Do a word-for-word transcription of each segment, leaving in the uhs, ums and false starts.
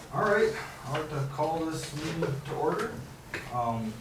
All right, I'd like to call this meeting to order. Um,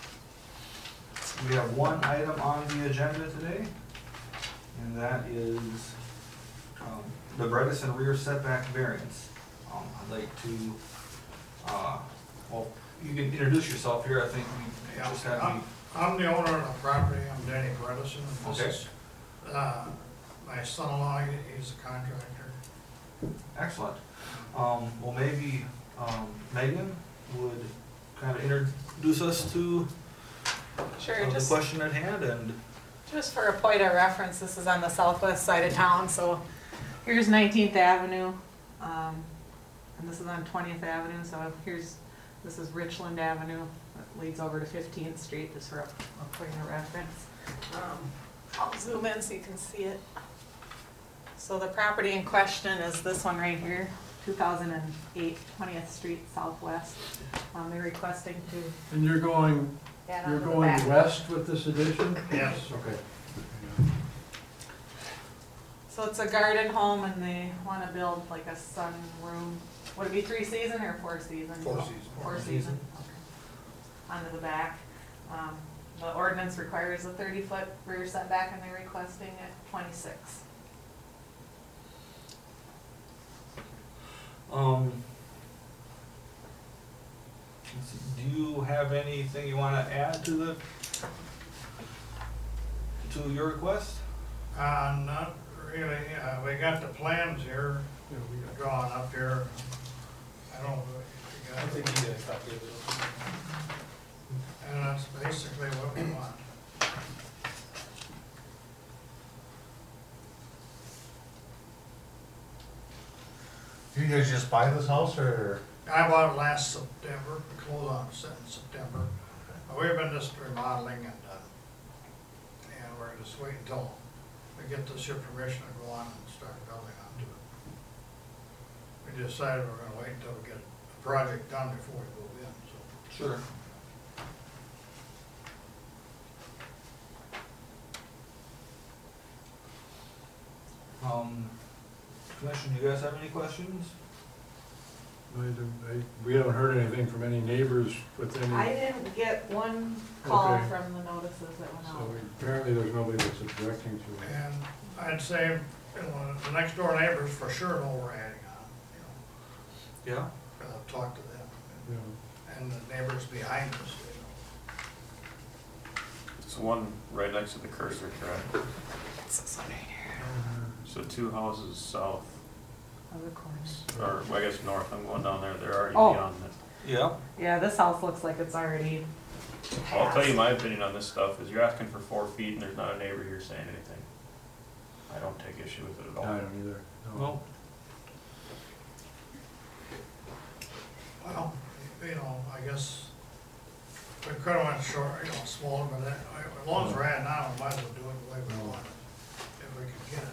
We have one item on the agenda today, and that is um, the Bredesen rear setback variance. Um, I'd like to, uh, well, you can introduce yourself here. I think we Yeah, just have I'm, you. I'm the owner of the property, I'm Danny Bredesen, and Okay. this is, uh, my son-in-law, he- he's a contractor. Excellent. Um, Well, maybe um, Megan would kind of introduce us to Sure, uh, the just, question at hand and. just for a point of reference, this is on the southwest side of town, so here's Nineteenth Avenue, um, and this is on Twentieth Avenue, so here's, this is Richland Avenue, that leads over to Fifteenth Street, just for a, a point of reference. Um, I'll zoom in so you can see it. So the property in question is this one right here, two thousand eight Twentieth Street Southwest. Um, they're requesting to And you're going, add you're on to the going back. west with this addition? Yes. Okay. So it's a garden home and they wanna build like a sunroom, would it be three season or four season? Four season. Four season, okay. Onto the back. Um, the ordinance requires a thirty foot rear setback and they're requesting at twenty-six. Um, let's see, do you have anything you wanna add to the, to your request? Uh, not really, uh, we got the plans here, Yeah, we got- drawn up here. I don't know if you I got think it. you get a copy of it. And that's basically what we want. You guys just buy this house or? I bought it last September, we closed on it in September. Uh, We've been just remodeling and, uh, and we're just waiting until we get this your permission to go on and start building onto it. We decided we're gonna wait until we get the project done before we move in, so. Sure. Um, Commission, do you guys have any questions? I don't- I- We haven't heard anything from any neighbors with any, I didn't get one call Okay. from the notices that went so out. apparently there's nobody that's objecting to it. And I'd say, you know, the next door neighbors for sure know we're adding on, you know, Yeah. because I've talked to them. Yeah. And the neighbors behind us, you know. It's the one right next to the cursor, correct? It's this one right here. So two houses south, Of the corners. or well, I guess north, I'm going down there, they're already Oh. beyond it. Yeah. Yeah, this house looks like it's already I'll tell you passed. my opinion on this stuff, is you're asking for four feet and there's not a neighbor here saying anything. I don't take issue with it at I all. don't either. no. Well, Well, you know, I guess we could have went short, you know, smaller, but that- as long as we're at now, we might as well do it the way we want it, if we can get it.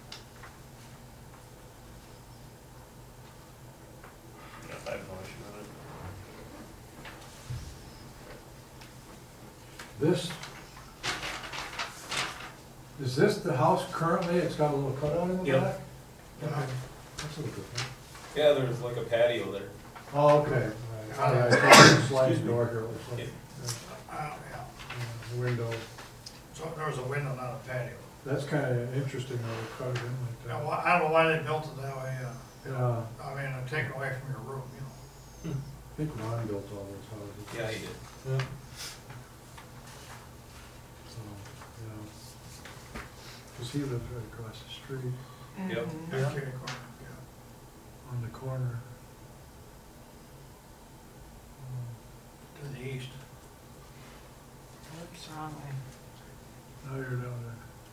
Yeah, I have no issue with it. This, is this the house currently? It's got a little cutout in the Yep. back? You know, Okay. That's a little different. Yeah, there's like a patio there. Oh, okay. All right. Yeah, I think sliding door here, it looks like. Yeah. uh, yeah, Yeah, the window. so there was a window, not a patio. That's kind of interesting how they cut it in like Now, that. why- I don't know why they built it that way, uh, Yeah, I mean, it'd take away from your room, you know. I think Ron built all those houses. Yeah, he did. yeah. So, yeah. Cause he lives right across the street Yep. Mhm. Yeah. Kitty corner, yeah, on the corner. to the east. Oops, wrong way. Now you're down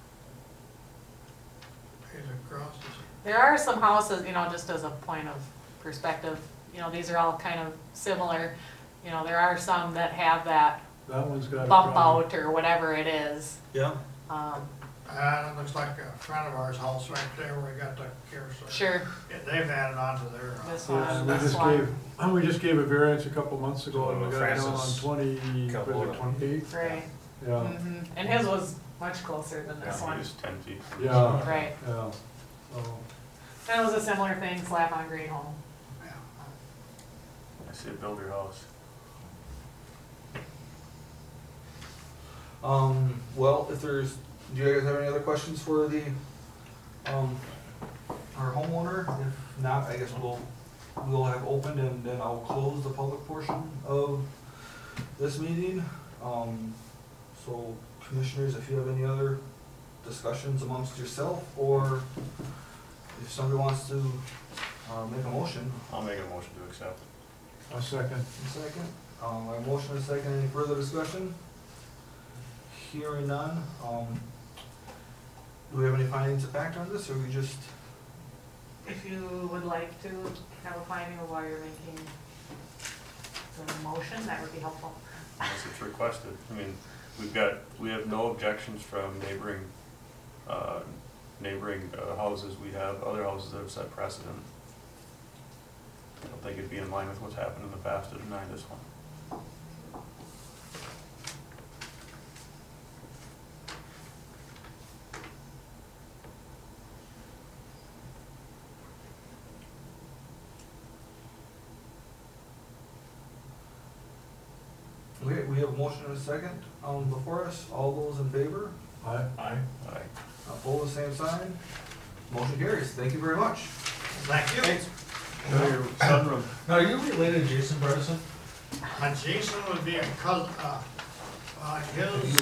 He's across the, There are some houses, you know, just as a point of perspective, you know, these are all kind of similar. You know, there are some that have that there. That one's got a bump problem. out or whatever it is. Yeah. Um, uh, it looks like a friend of ours house right there where we got the care center. sure, Yeah, they've added on to their. uh, This Yeah, one, we this just one. gave, we just gave a variance a couple months ago and we got it down on Francis twenty, was Calvola. it twenty-eight? right. Yeah, Mhm. And his was much closer than this Yeah, one. just ten feet. yeah, Right. yeah. So, And it was a similar thing, slap on grade home. Yeah. I say build your house. Um, well, if there's, do you guys have any other questions for the, um, our homeowner? If not, I guess we'll, we'll have opened and then I'll close the public portion of this meeting. Um, so commissioners, if you have any other discussions amongst yourself, or if somebody wants to, uh, make a motion, I'll make a motion to accept. A second. a second. Um, I motion a second, any further discussion? Hearing none, um, do we have any findings of fact on this, or we just, If you would like to have a finding of why you're making the motion, that would be helpful. Unless it's requested. I mean, we've got, we have no objections from neighboring, uh, neighboring uh, houses. We have other houses that have set precedent. I don't think it'd be in line with what's happened in the past to deny this one. we, we have a motion and a second, um, before us, all those in favor? Aye. Aye. Aye. Opposed, same sign, motion carries, thank you very much. Thank you. Now your sunroom. Now, are you related to Jason Bredesen? And Jason would be a cousin, uh, uh, his